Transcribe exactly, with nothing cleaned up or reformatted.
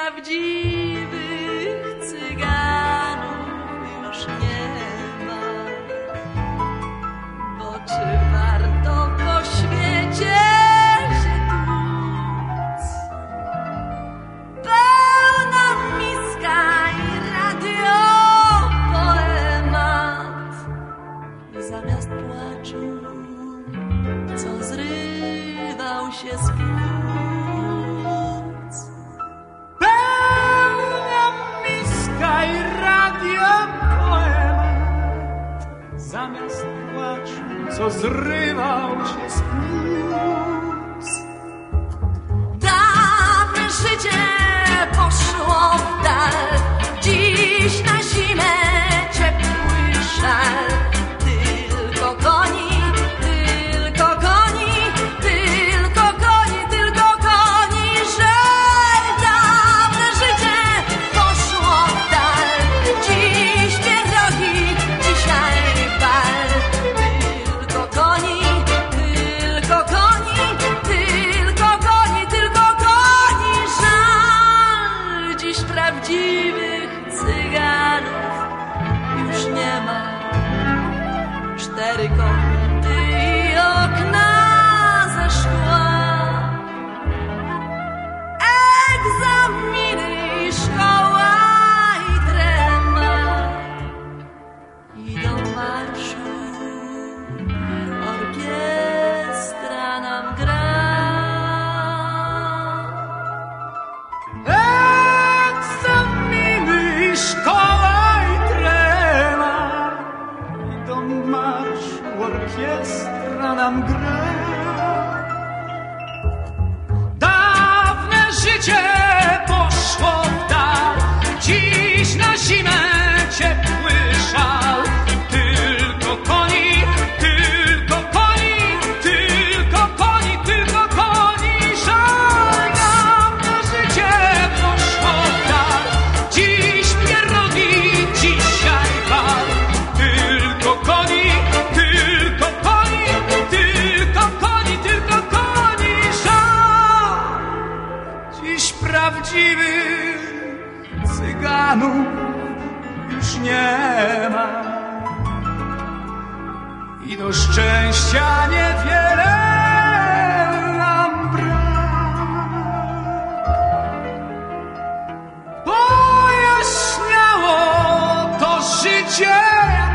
prawdziwych cyganów już nie ma. Bo czy warto po świecie się tłuc? Pełna miska i radio poemat. I zamiast płaczu, co zrywał się z płuc. Pełna miska i radio poemat. Zamiast płaczu, co zrywał się z płuc. Dawne życie poszło w dal. Dziś na zimę ciepły szal. Tylko koni, tylko koni, tylko koni, tylko koni żal. Dawne życie poszło w dal. Dziś pierogi, dzisiaj bal. Tylko koni, tylko koni, tylko koni, tylko koni żal. Dziś prawdziwych cyganów już nie ma. Cztery kąty i okna ze szkła. Egzaminy i szkoła i tremat. Idą marszu, orkiestra nam gra. Egzaminy i szkoła i trema. Idą marsz, orkiestra nam gra. Dawne życie poszło w dal. Dziś na zimę ciepły szal. Tylko koni, tylko koni, tylko koni, tylko koni żal. Dawne życie poszło w dal. Dziś pierogi, dzisiaj bal. Tylko koni, tylko koni, tylko koni, tylko koni żal. Dziś prawdziwych cyganów już nie ma. I do szczęścia niewiele nam brak. Pojaśniało to życie